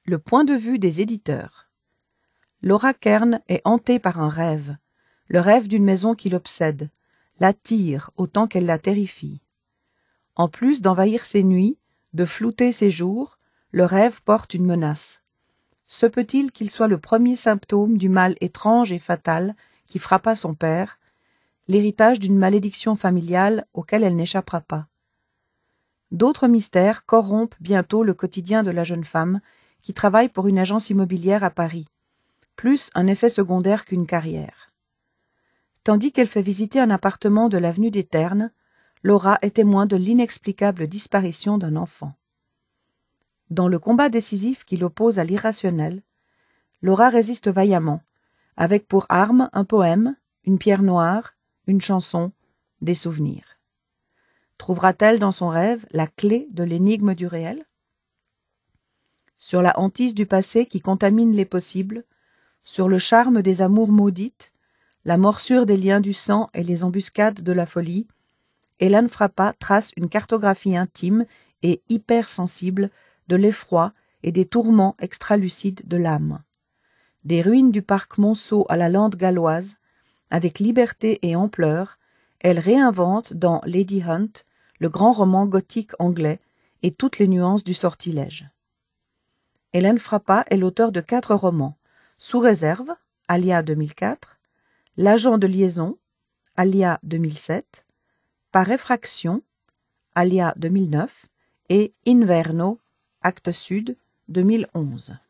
Le point de vue des éditeurs. Laura Kern est hantée par un rêve, le rêve d'une maison qui l'obsède, l'attire autant qu'elle la terrifie. En plus d'envahir ses nuits, de flouter ses jours, le rêve porte une menace. Se peut-il qu'il soit le premier symptôme du mal étrange et fatal qui frappa son père, l'héritage d'une malédiction familiale auquel elle n'échappera pas. D'autres mystères corrompent bientôt le quotidien de la jeune femme qui travaille pour une agence immobilière à Paris, plus un effet secondaire qu'une carrière. Tandis qu'elle fait visiter un appartement de l'avenue des Ternes, Laura est témoin de l'inexplicable disparition d'un enfant. Dans le combat décisif qui l'oppose à l'irrationnel, Laura résiste vaillamment, avec pour arme un poème, une pierre noire, une chanson, des souvenirs. Trouvera-t-elle dans son rêve la clé de l'énigme du réel? Sur la hantise du passé qui contamine les possibles, sur le charme des amours maudites, la morsure des liens du sang et les embuscades de la folie, Hélène Frappa trace une cartographie intime et hypersensible de l'effroi et des tourments extralucides de l'âme. Des ruines du parc Monceau à la lande galloise, avec liberté et ampleur, elle réinvente dans Lady Hunt le grand roman gothique anglais et toutes les nuances du sortilège. Hélène Frappa est l'auteur de 4 romans, Sous réserve, Alia 2004, L'agent de liaison, Alia 2007, Par effraction, Alia 2009 et Inverno, Actes Sud 2011.